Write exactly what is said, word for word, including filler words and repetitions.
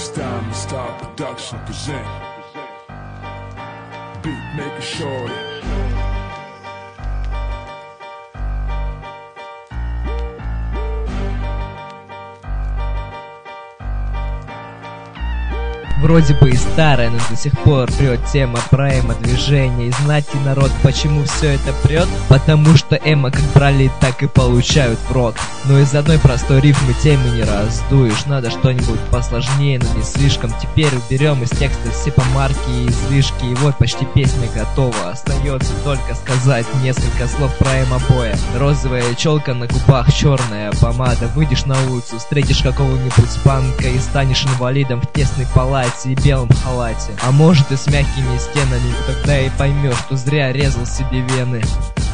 Time Star Production present Beatmaker Shorty. Вроде бы и старая, но до сих пор прет тема про эмо-движение. И знаете, народ, почему все это прет? Потому что эмо как брали, так и получают в рот. Но из одной простой рифмы темы не раздуешь. Надо что-нибудь посложнее, но не слишком. Теперь уберем из текста все помарки и излишки. И вот почти песня готова. Остается только сказать несколько слов про эмо-боя. Розовая челка на губах, черная помада. Выйдешь на улицу, встретишь какого-нибудь панка и станешь инвалидом в тесной палате и белом халате. А может и с мягкими стенами, тогда и поймешь, что зря резал себе вены.